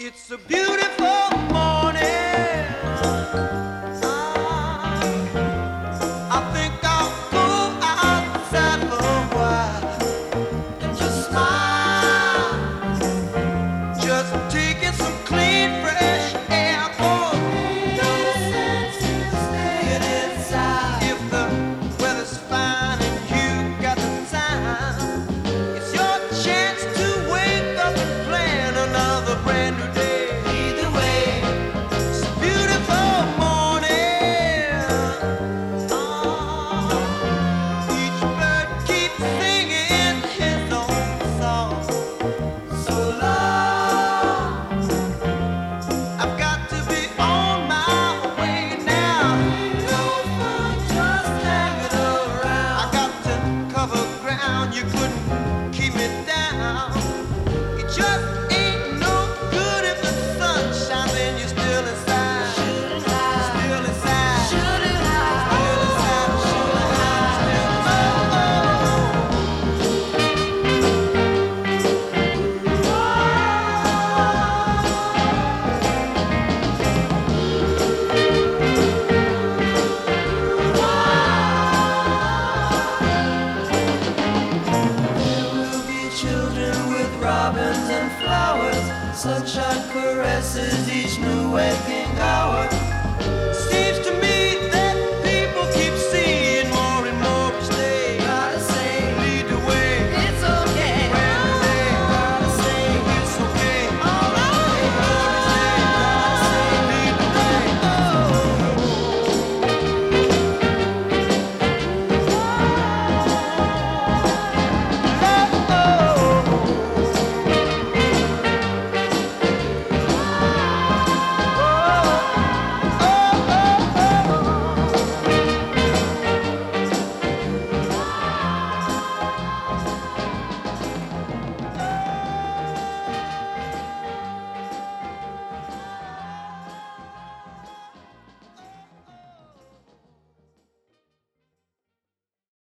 It's a beautiful morning. I think I'll go outside for a while and just smile. Just taking some clean, fresh air. Oh, no sense in staying inside. If the weather's fine and you got the time, it's your chance to wake up and plan another brand new day. Either way, it's a beautiful morning. Each bird keeps singing his own song. So long, I've got to be on my way now. No fun just hanging around. I got to cover ground, you couldn't keep me down. It just ain't no good if the sun shines and you're still inside. Shooting high, still inside. Shooting high, still inside. Shooting high, still There will be children with robins and flowers. Sunshine caresses each new waking hour.